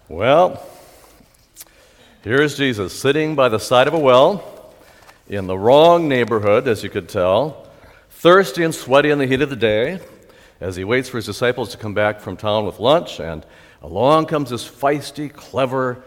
Well, here's Jesus sitting by the side of a well in the wrong neighborhood, as you could tell, thirsty and sweaty in the heat of the day, as he waits for his disciples to come back from town with lunch, and along comes this feisty, clever,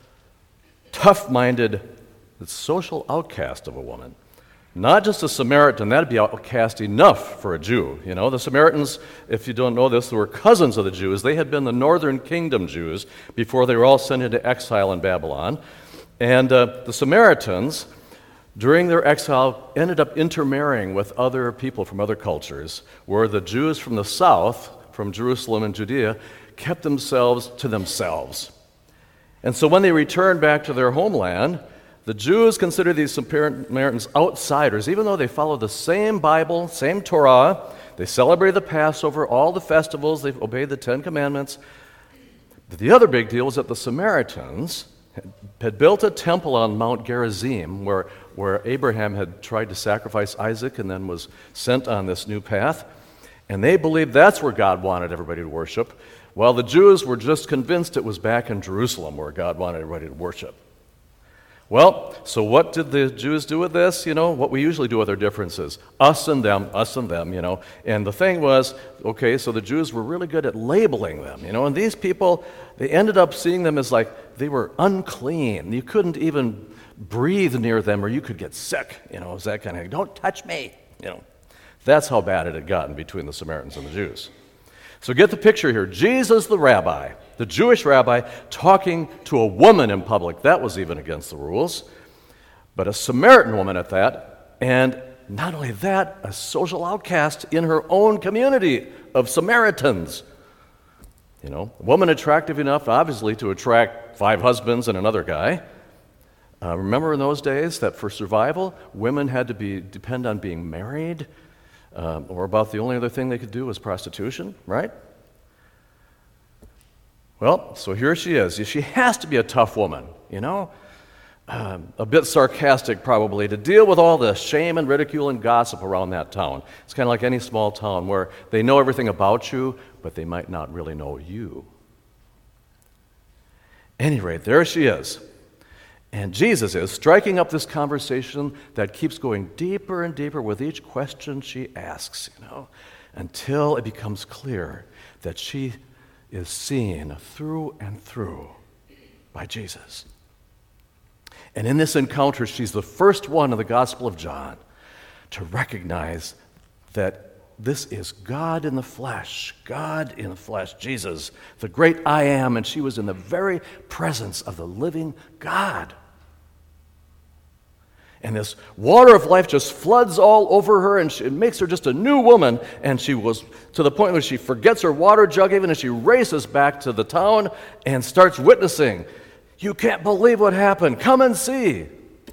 tough-minded, social outcast of a woman. Not just a Samaritan, that'd be outcast enough for a Jew. You know, the Samaritans, if you don't know this, they were cousins of the Jews. They had been the northern kingdom Jews before they were all sent into exile in Babylon. And the Samaritans, during their exile, ended up intermarrying with other people from other cultures, where the Jews from the south, from Jerusalem and Judea, kept themselves to themselves. And so when they returned back to their homeland, the Jews considered these Samaritans outsiders, even though they followed the same Bible, same Torah. They celebrated the Passover, all the festivals, they obeyed the Ten Commandments. But the other big deal was that the Samaritans had built a temple on Mount Gerizim, where Abraham had tried to sacrifice Isaac and then was sent on this new path. And they believed that's where God wanted everybody to worship, while the Jews were just convinced it was back in Jerusalem where God wanted everybody to worship. Well, so what did the Jews do with this? You know, what we usually do with our differences. Us and them, you know. And the thing was, okay, so the Jews were really good at labeling them, you know. And these people, they ended up seeing them as like they were unclean. You couldn't even breathe near them or you could get sick, you know. It was that kind of, don't touch me, you know. That's how bad it had gotten between the Samaritans and the Jews. So get the picture here. Jesus the rabbi, the Jewish rabbi, talking to a woman in public. That was even against the rules. But a Samaritan woman at that, and not only that, a social outcast in her own community of Samaritans. You know, a woman attractive enough, obviously, to attract 5 husbands and another guy. Remember in those days that for survival, women had to depend on being married, or about the only other thing they could do was prostitution, right? Well, so here she is. She has to be a tough woman, you know? A bit sarcastic probably, to deal with all the shame and ridicule and gossip around that town. It's kind of like any small town where they know everything about you, but they might not really know you. At any rate, there she is. And Jesus is striking up this conversation that keeps going deeper and deeper with each question she asks, you know, until it becomes clear that she is seen through and through by Jesus. And in this encounter, she's the first one in the Gospel of John to recognize that this is God in the flesh, Jesus, the great I am, and she was in the very presence of the living God. And this water of life just floods all over her, and it makes her just a new woman. And she was to the point where she forgets her water jug even as she races back to the town and starts witnessing. You can't believe what happened. Come and see.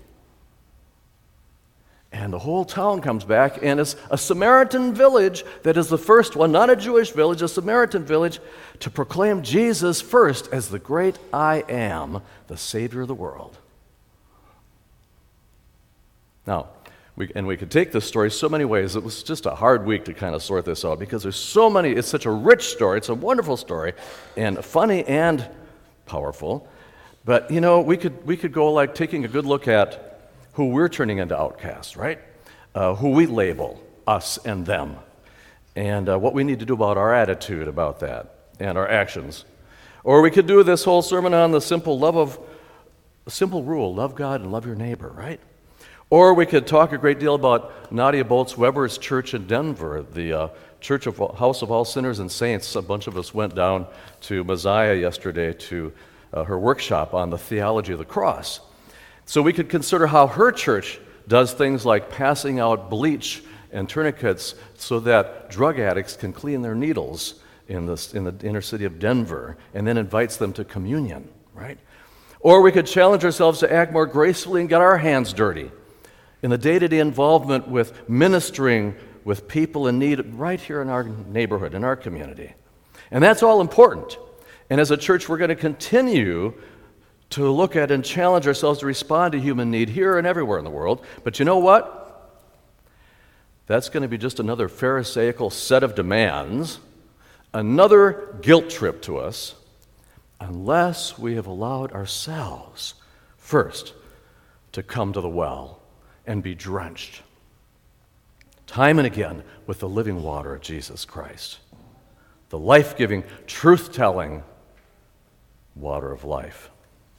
And the whole town comes back, and it's a Samaritan village that is the first one, not a Jewish village, a Samaritan village, to proclaim Jesus first as the great I am, the Savior of the world. Now, we could take this story so many ways. It was just a hard week to kind of sort this out because there's so many, it's such a rich story, it's a wonderful story, and funny and powerful. But, you know, we could go like taking a good look at who we're turning into outcasts, right? Who we label, us and them, and what we need to do about our attitude about that and our actions. Or we could do this whole sermon on the simple rule, love God and love your neighbor, right? Or we could talk a great deal about Nadia Bolz-Weber's church in Denver, the Church of House of All Sinners and Saints. A bunch of us went down to Messiah yesterday to her workshop on the theology of the cross. So we could consider how her church does things like passing out bleach and tourniquets so that drug addicts can clean their needles in the inner city of Denver, and then invites them to communion, right? Or we could challenge ourselves to act more gracefully and get our hands dirty in the day-to-day involvement with ministering with people in need right here in our neighborhood, in our community. And that's all important. And as a church, we're going to continue to look at and challenge ourselves to respond to human need here and everywhere in the world. But you know what? That's going to be just another Pharisaical set of demands, another guilt trip to us, unless we have allowed ourselves first to come to the well and be drenched time and again with the living water of Jesus Christ, the life-giving, truth-telling water of life.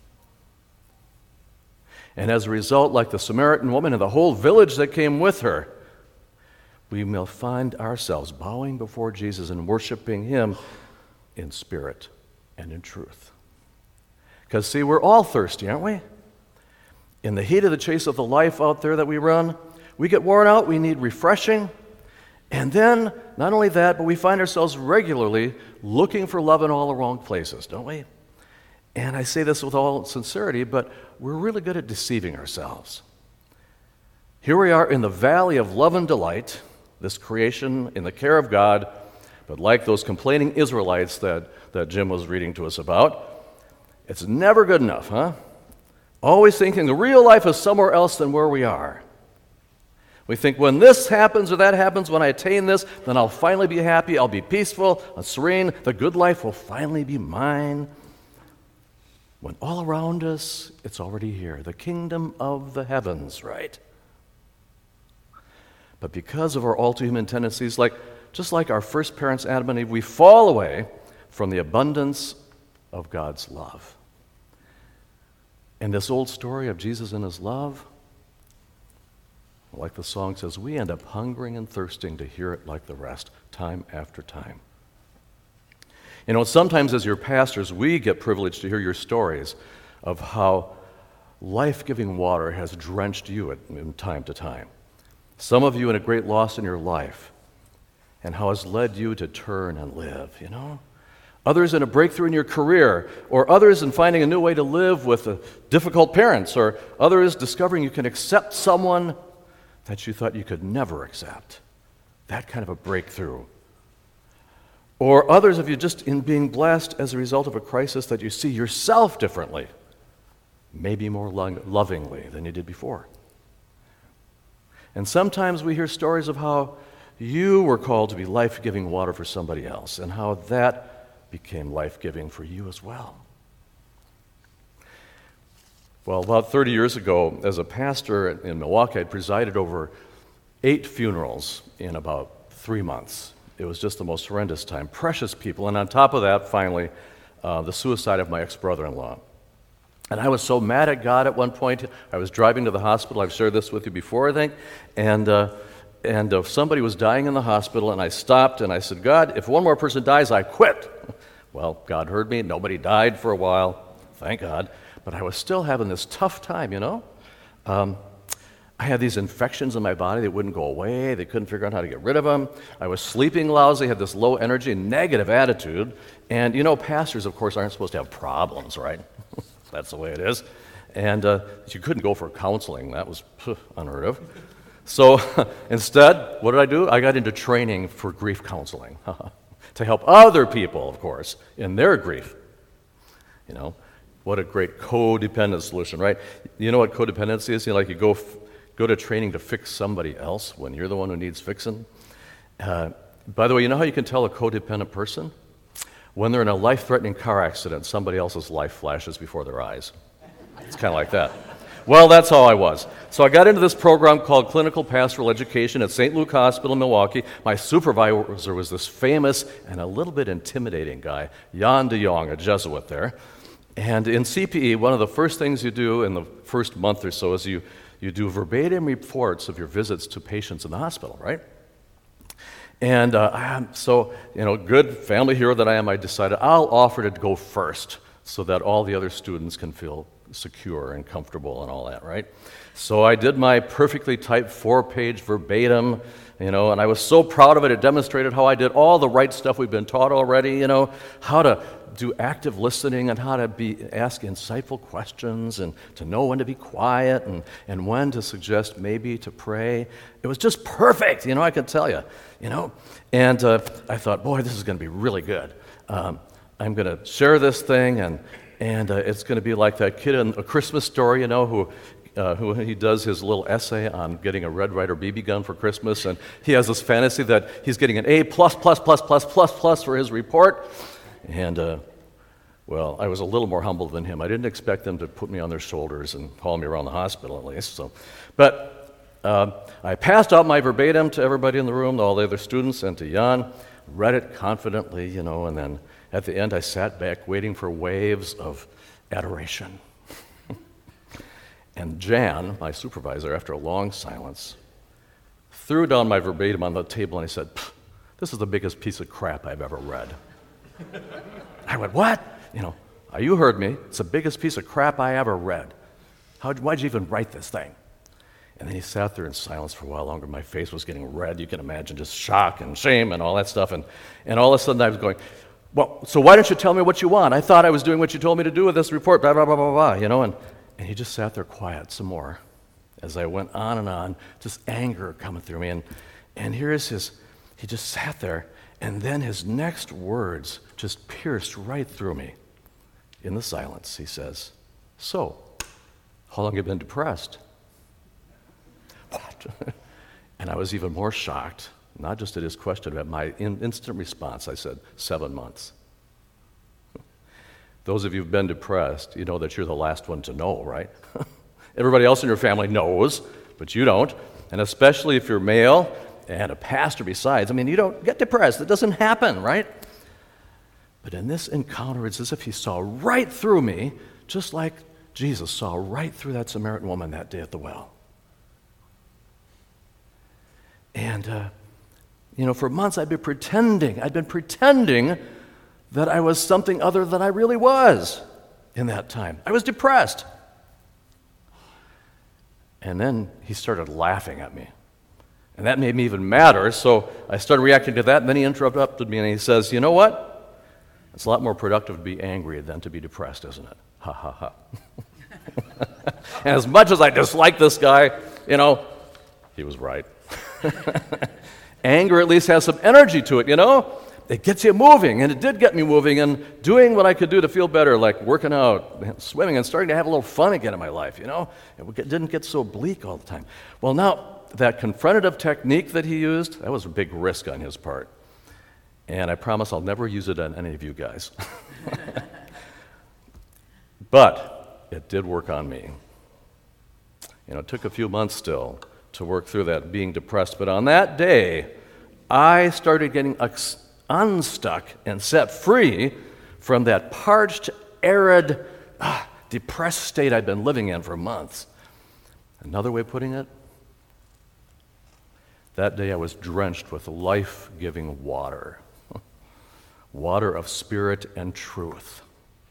And as a result, like the Samaritan woman and the whole village that came with her, we will find ourselves bowing before Jesus and worshiping him in spirit and in truth. Because, see, we're all thirsty, aren't we? In the heat of the chase of the life out there that we run, we get worn out, we need refreshing. And then, not only that, but we find ourselves regularly looking for love in all the wrong places, don't we? And I say this with all sincerity, but we're really good at deceiving ourselves. Here we are in the valley of love and delight, this creation in the care of God, but like those complaining Israelites that Jim was reading to us about, it's never good enough, huh? Always thinking the real life is somewhere else than where we are. We think when this happens or that happens, when I attain this, then I'll finally be happy, I'll be peaceful, I'll serene, the good life will finally be mine. When all around us, it's already here, the kingdom of the heavens, right? But because of our all too human tendencies, just like our first parents, Adam and Eve, we fall away from the abundance of God's love. And this old story of Jesus and his love, like the song says, we end up hungering and thirsting to hear it like the rest, time after time. You know, sometimes as your pastors, we get privileged to hear your stories of how life-giving water has drenched you in time to time. Some of you in a great loss in your life, and how it's led you to turn and live, you know? Others in a breakthrough in your career, or others in finding a new way to live with difficult parents, or others discovering you can accept someone that you thought you could never accept. That kind of a breakthrough. Or others of you just in being blessed as a result of a crisis that you see yourself differently, maybe more lovingly than you did before. And sometimes we hear stories of how you were called to be life-giving water for somebody else, and how that became life-giving for you as well. Well, about 30 years ago, as a pastor in Milwaukee, I presided over 8 funerals in about 3 months. It was just the most horrendous time. Precious people. And on top of that, finally, the suicide of my ex-brother-in-law. And I was so mad at God at one point. I was driving to the hospital. I've shared this with you before, I think. And somebody was dying in the hospital, and I stopped, and I said, God, if one more person dies, I quit. Well, God heard me. Nobody died for a while. Thank God. But I was still having this tough time, you know? I had these infections in my body that wouldn't go away. They couldn't figure out how to get rid of them. I was sleeping lousy, had this low energy, negative attitude. And, you know, pastors, of course, aren't supposed to have problems, right? That's the way it is. And you couldn't go for counseling. That was unheard of. So instead, what did I do? I got into training for grief counseling to help other people, of course, in their grief. You know, what a great codependent solution, right? You know what codependency is? You know, like you go to training to fix somebody else when you're the one who needs fixing. By the way, you know how you can tell a codependent person? When they're in a life-threatening car accident, somebody else's life flashes before their eyes. It's kind of like that. Well, that's how I was. So I got into this program called Clinical Pastoral Education at St. Luke Hospital in Milwaukee. My supervisor was this famous and a little bit intimidating guy, Jan de Jong, a Jesuit there. And in CPE, one of the first things you do in the first month or so is you do verbatim reports of your visits to patients in the hospital, right? And so, you know, good family hero that I am, I decided I'll offer to go first so that all the other students can feel secure and comfortable and all that, right? So I did my perfectly typed 4-page verbatim, you know, and I was so proud of it. It demonstrated how I did all the right stuff we've been taught already, you know, how to do active listening and how to ask insightful questions and to know when to be quiet and when to suggest maybe to pray. It was just perfect, you know, I can tell you, you know. And I thought, boy, this is going to be really good. I'm going to share this thing, and it's going to be like that kid in A Christmas Story, you know, who he does his little essay on getting a Red Ryder BB gun for Christmas, and he has this fantasy that he's getting an A++++++ for his report. And, Well, I was a little more humble than him. I didn't expect them to put me on their shoulders and haul me around the hospital at least. But I passed out my verbatim to everybody in the room, all the other students, and to Jan, read it confidently, and then at the end I sat back waiting for waves of adoration. And Jan, my supervisor, after a long silence, threw down my verbatim on the table and he said, "This is the biggest piece of crap I've ever read." I went, "What?" You heard me. It's the biggest piece of crap I ever read. Why'd you even write this thing? And then he sat there in silence for a while longer. My face was getting red. You can imagine, just shock and shame and all that stuff. And all of a sudden I was going, "Well, so why don't you tell me what you want? I thought I was doing what you told me to do with this report, blah, blah, blah, blah, blah," And he just sat there quiet some more as I went on, just anger coming through me. And he just sat there, and then his next words just pierced right through me. In the silence, he says, "So, how long have you been depressed?" What? And I was even more shocked, not just at his question, but my instant response. I said, 7 months. Those of you who've been depressed, you know that you're the last one to know, right? Everybody else in your family knows, but you don't. And especially if you're male and a pastor besides, you don't get depressed. It doesn't happen, right? But in this encounter, it's as if he saw right through me, just like Jesus saw right through that Samaritan woman that day at the well. And, for months I'd been pretending that I was something other than I really was in that time. I was depressed. And then he started laughing at me. And that made me even madder, so I started reacting to that, and then he interrupted me and he says, "You know what? It's a lot more productive to be angry than to be depressed, isn't it?" Ha, ha, ha. And as much as I dislike this guy, he was right. Anger at least has some energy to it, It gets you moving, and it did get me moving and doing what I could do to feel better, like working out, swimming, and starting to have a little fun again in my life, It didn't get so bleak all the time. Well, now, that confrontative technique that he used, that was a big risk on his part. And I promise I'll never use it on any of you guys. But it did work on me. It took a few months still to work through that being depressed. But on that day, I started getting unstuck and set free from that parched, arid, depressed state I'd been living in for months. Another way of putting it, that day I was drenched with life-giving water. Water of spirit and truth.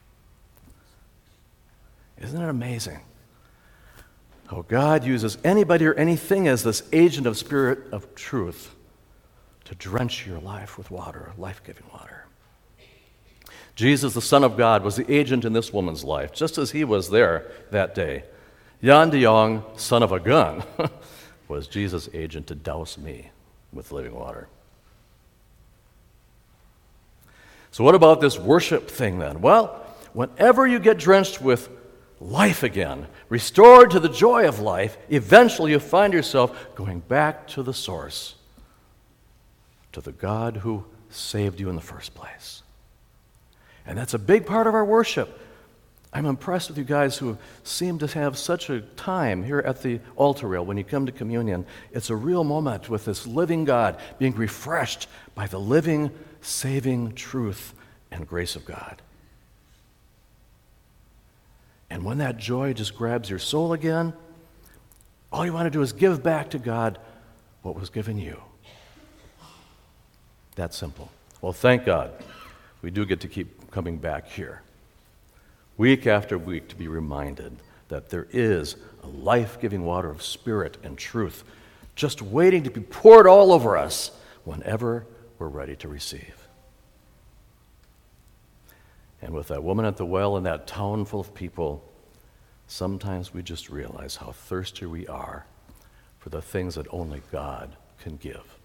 Isn't it amazing how God uses anybody or anything as this agent of spirit of truth to drench your life with water, life-giving water? Jesus, the Son of God, was the agent in this woman's life, just as he was there that day. Jan de Jong, son of a gun, was Jesus' agent to douse me with living water. So what about this worship thing then? Well, whenever you get drenched with life again, restored to the joy of life, eventually you find yourself going back to the source, to the God who saved you in the first place. And that's a big part of our worship. I'm impressed with you guys who seem to have such a time here at the altar rail when you come to communion. It's a real moment with this living God being refreshed by the living, saving truth and grace of God. And when that joy just grabs your soul again, all you want to do is give back to God what was given you. That simple. Well, thank God we do get to keep coming back here, week after week, to be reminded that there is a life-giving water of spirit and truth just waiting to be poured all over us whenever we're ready to receive. And with that woman at the well and that town full of people, sometimes we just realize how thirsty we are for the things that only God can give.